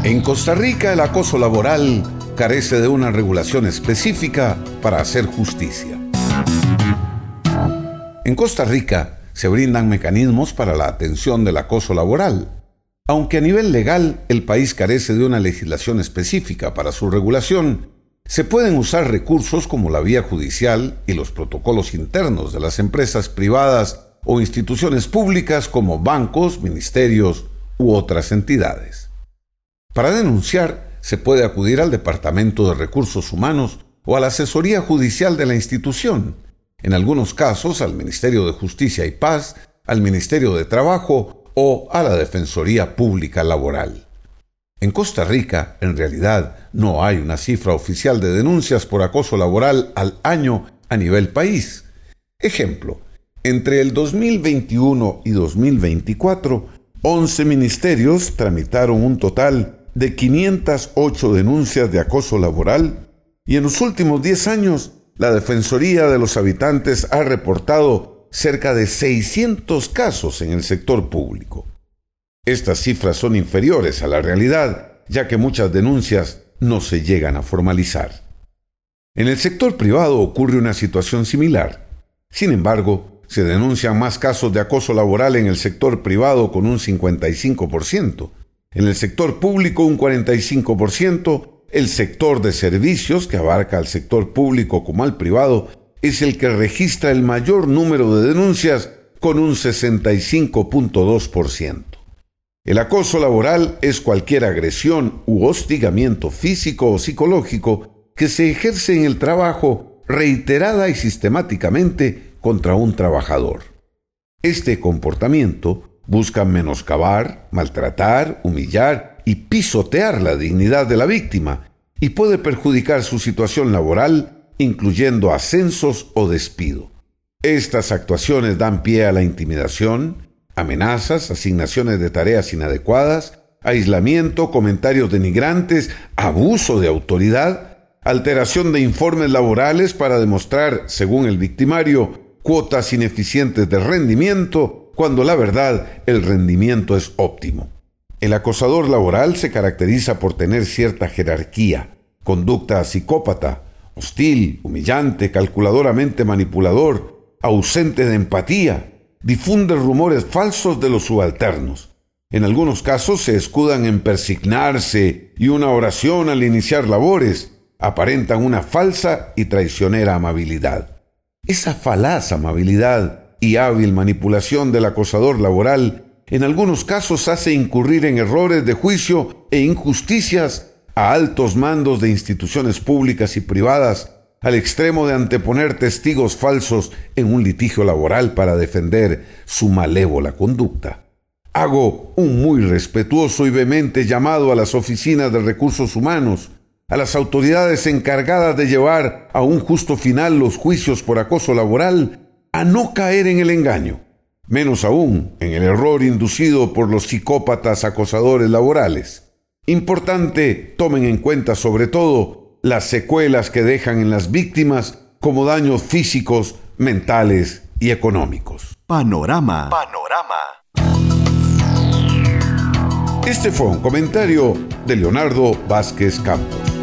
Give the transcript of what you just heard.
En Costa Rica, el acoso laboral carece de una regulación específica para hacer justicia. En Costa Rica se brindan mecanismos para la atención del acoso laboral, aunque a nivel legal el país carece de una legislación específica para su regulación. Se pueden usar recursos como la vía judicial y los protocolos internos de las empresas privadas o instituciones públicas como bancos, ministerios u otras entidades. Para denunciar, se puede acudir al Departamento de Recursos Humanos o a la asesoría judicial de la institución, en algunos casos al Ministerio de Justicia y Paz, al Ministerio de Trabajo o a la Defensoría Pública Laboral. En Costa Rica, en realidad, no hay una cifra oficial de denuncias por acoso laboral al año a nivel país. Ejemplo, entre el 2021 y 2024, 11 ministerios tramitaron un total de 508 denuncias de acoso laboral y en los últimos 10 años la Defensoría de los Habitantes ha reportado cerca de 600 casos en el sector público. Estas cifras son inferiores a la realidad, ya que muchas denuncias no se llegan a formalizar. En el sector privado ocurre una situación similar. Sin embargo, se denuncian más casos de acoso laboral en el sector privado con un 55%, en el sector público un 45%, el sector de servicios, que abarca al sector público como al privado, es el que registra el mayor número de denuncias con un 65.2%. El acoso laboral es cualquier agresión u hostigamiento físico o psicológico que se ejerce en el trabajo reiterada y sistemáticamente contra un trabajador. Este comportamiento busca menoscabar, maltratar, humillar y pisotear la dignidad de la víctima y puede perjudicar su situación laboral, incluyendo ascensos o despido. Estas actuaciones dan pie a la intimidación, amenazas, asignaciones de tareas inadecuadas, aislamiento, comentarios denigrantes, abuso de autoridad, alteración de informes laborales para demostrar, según el victimario, cuotas ineficientes de rendimiento, cuando la verdad, el rendimiento es óptimo. El acosador laboral se caracteriza por tener cierta jerarquía, conducta psicópata, hostil, humillante, calculadoramente manipulador, ausente de empatía, difunde rumores falsos de los subalternos. En algunos casos se escudan en persignarse y una oración al iniciar labores, aparentan una falsa y traicionera amabilidad. Esa falaz amabilidad y hábil manipulación del acosador laboral en algunos casos hace incurrir en errores de juicio e injusticias a altos mandos de instituciones públicas y privadas, al extremo de anteponer testigos falsos en un litigio laboral para defender su malévola conducta. Hago un muy respetuoso y vehemente llamado a las oficinas de recursos humanos, a las autoridades encargadas de llevar a un justo final los juicios por acoso laboral, a no caer en el engaño, menos aún en el error inducido por los psicópatas acosadores laborales. Importante, tomen en cuenta sobre todo las secuelas que dejan en las víctimas como daños físicos, mentales y económicos. Panorama. Este fue un comentario de Leonardo Vázquez Campos.